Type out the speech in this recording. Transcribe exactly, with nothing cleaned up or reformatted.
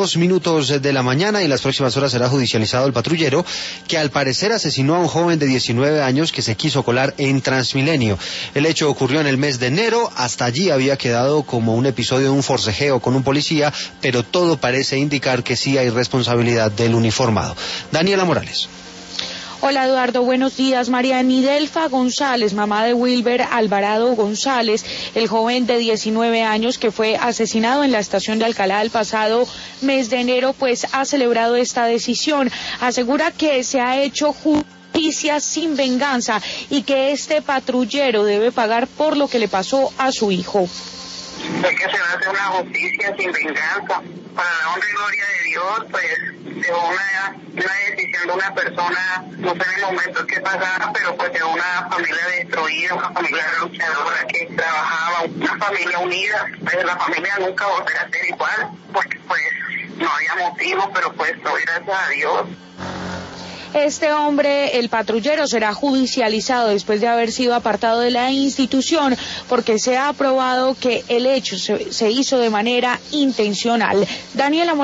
dos minutos de la mañana y en las próximas horas será judicializado el patrullero que al parecer asesinó a un joven de diecinueve años que se quiso colar en Transmilenio. El hecho ocurrió en el mes de enero, hasta allí había quedado como un episodio de un forcejeo con un policía, pero todo parece indicar que sí hay responsabilidad del uniformado. Daniela Morales. Hola Eduardo, buenos días. María Nidelfa González, mamá de Wilber Alvarado González, el joven de diecinueve años que fue asesinado en la estación de Alcalá el pasado mes de enero, pues ha celebrado esta decisión. Asegura que se ha hecho justicia sin venganza y que este patrullero debe pagar por lo que le pasó a su hijo. Es que se va a hacer una justicia sin venganza. Para la honra y gloria de Dios, pues, de una, una decisión de una persona, no sé en el momento que pasaba, pero pues de una familia destruida, una familia luchadora que trabajaba, una familia unida. Pues la familia nunca volverá a ser igual, porque pues no había motivo, pero pues doy gracias a Dios. Este hombre, el patrullero, será judicializado después de haber sido apartado de la institución porque se ha probado que el hecho se, se hizo de manera intencional. Daniela